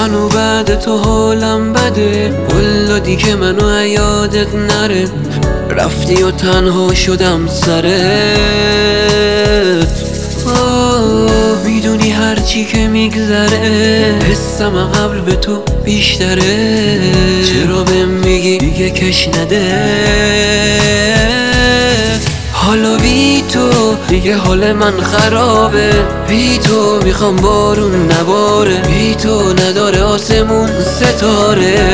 هنو بعد تو حالم بده، والا دیگه منو یادت نره، رفتی و تنها شدم سرت. میدونی هرچی که میگذره حسم قبل به تو بیشتره، چرا بهم میگی دیگه کش نده؟ حالا بی تو دیگه حال من خرابه، بی تو میخوام بارون نباره، بی تو نداره آسمون ستاره،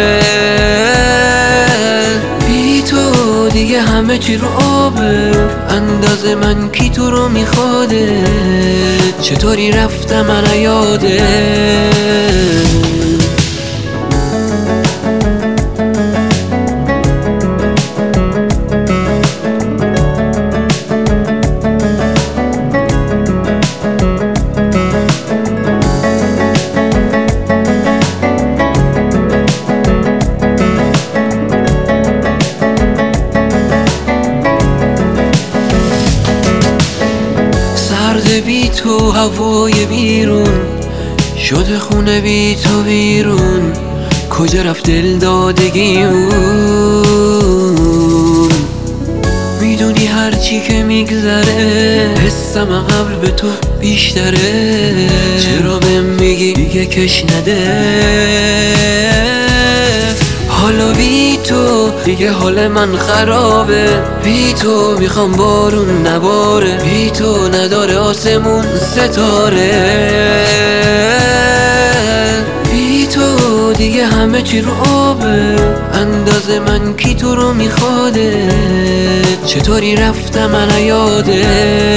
بی تو دیگه همه چی رو آبه، اندازه من کی تو رو میخواده، چطوری رفتم من یاده. بی تو هوای بیرون شده، خونه بی تو بیرون، کجا رفت دل دادگیمون؟ میدونی هرچی که میگذره حسم قبل به تو بیشتره، چرا بهم میگی دیگه کش نده؟ حالا بی تو دیگه حال من خرابه، بی تو میخوام بارون نباره، بی تو نداره آسمون ستاره، بی تو دیگه همه چی رو آبه، اندازه من کی تو رو میخواده، چطوری رفتم من یاده.